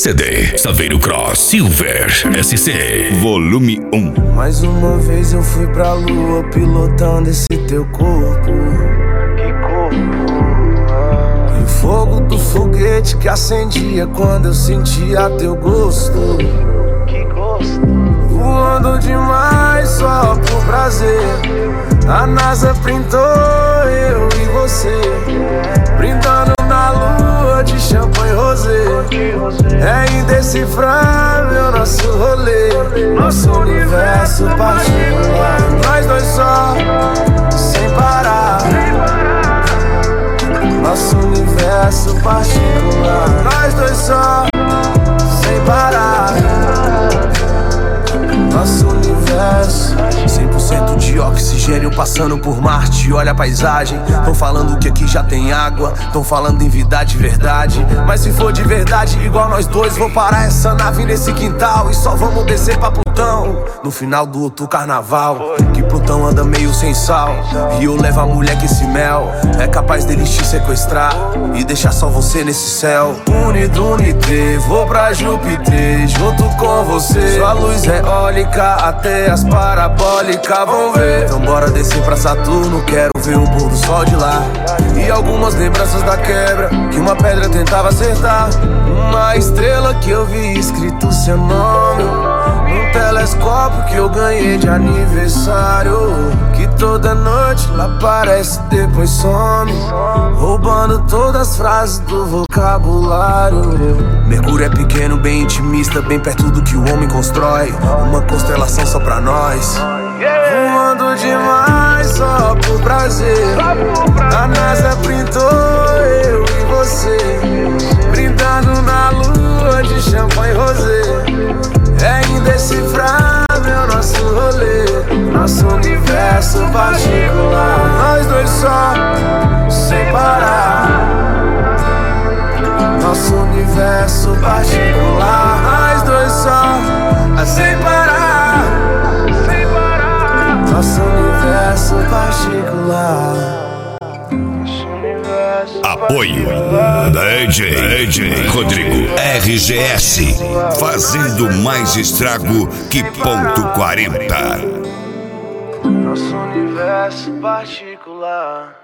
CD Saveiro Cross Silver SC Volume 1. Mais uma vez eu fui pra lua pilotando esse teu corpo. Que corpo? E o fogo do foguete que acendia quando eu sentia teu gosto. Que gosto? Voando demais só por prazer. A NASA printou eu e você, brindando na lua de champanhe rosé. É indecifrável nosso rolê, nosso universo particular. Nós dois só, sem parar. Nosso universo particular. Nós dois só, sem parar. Nosso universo 100% de oxigênio passando por Marte. Olha a paisagem. Tão falando que aqui já tem água, tão falando em vida de verdade. Mas se for de verdade, igual nós dois, vou parar essa nave nesse quintal e só vamos descer pra Plutão no final do outro carnaval. Que Plutão anda meio sem sal e eu levo a mulher que esse mel é capaz deles te sequestrar e deixar só você nesse céu. Unido, unité, vou pra Júpiter junto com você. Sua luz é eólica, até as parabólicas vão ver. Então bora descer pra Saturno, quero ver o pôr do sol de lá. E algumas lembranças da quebra que uma pedra tentava acertar. Uma estrela que eu vi escrito seu nome num telescópio que eu ganhei de aniversário. Que toda noite lá aparece, depois some, roubando todas as frases do vocabulário. Mercúrio é pequeno, bem intimista, bem perto do que o homem constrói. Uma constelação só pra nós. Voando demais só por prazer. A NASA printou eu e você, brindando na lua de champanhe rosé. É indecifrável nosso rolê, nosso universo particular. Nós dois só, sem parar. Nosso universo particular. Nós dois só, sem parar. Nosso universo particular. Apoio DJ Rodrigo RGS, fazendo mais estrago que ponto 40. Nosso universo particular.